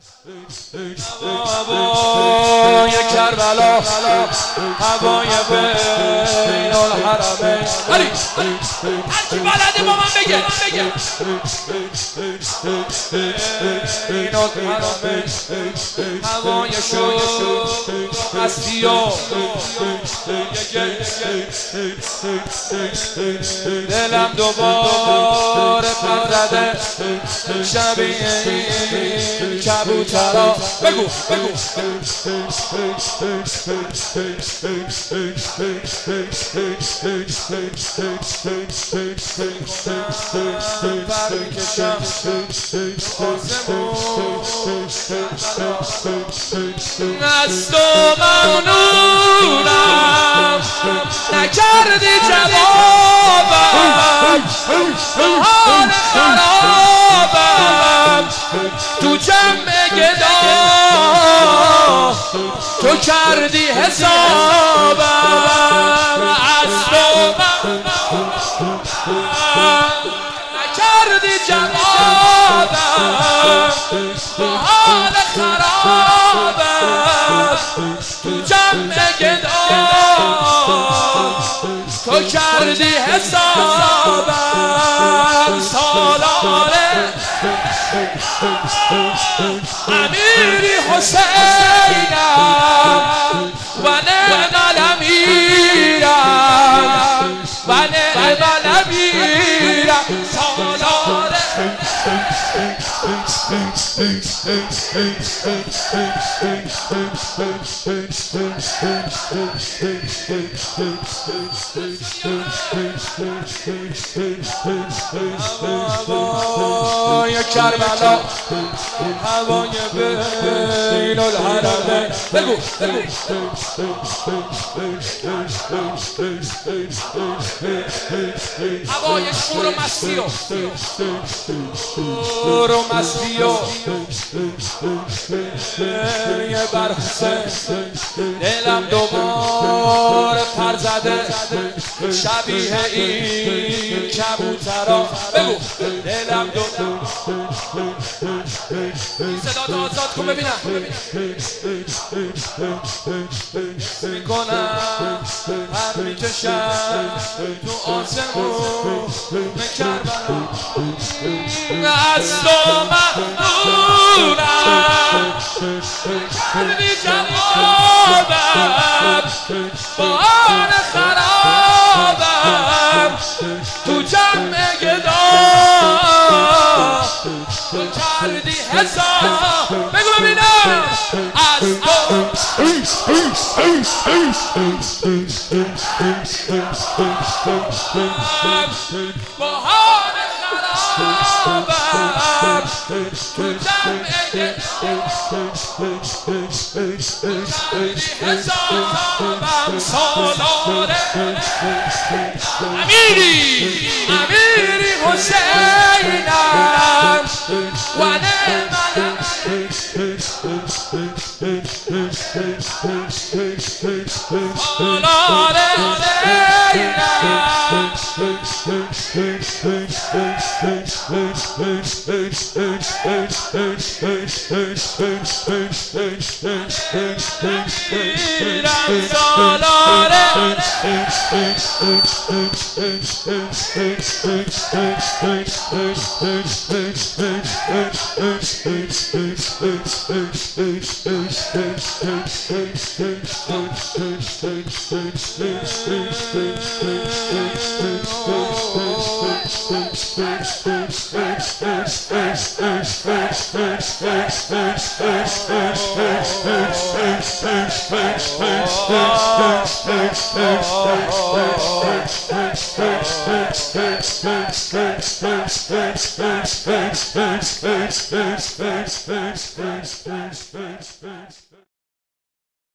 هوای کربلا هوای بین الحرمین علی هرچی بلده با من بگه بین الحرمین هوای شوق هستی و دلم دوباره پر زده شبیه این کبوترا بگو برمیکشم از تو ممنونم نکردی جوابم حال خرابم تو جمع گدا تو کردی حسابم از تو نکردی جوابم حال خرابم تو جمع گدا تو کردی حسابم سالاره امیری حسینم و نعم الامیرم و نعم الامیرم سالاره هوای کربلا هوای بین الحرمین بگو هوای شور و مستی و یه بر حسین دلم دوباره پر زده شبیه این کبوترا بگو دلم صدا تو آزاد کن ببینم میکنم پر میکشم تو آسمون کربلا از تو ممنونم کردی جوابم با حال خرابم تو جمع گدا تو کردی حساب بگو ببینم از تو با حال خرابم تو جمع حسابم سالاره امیری حسینم و نعم سالاره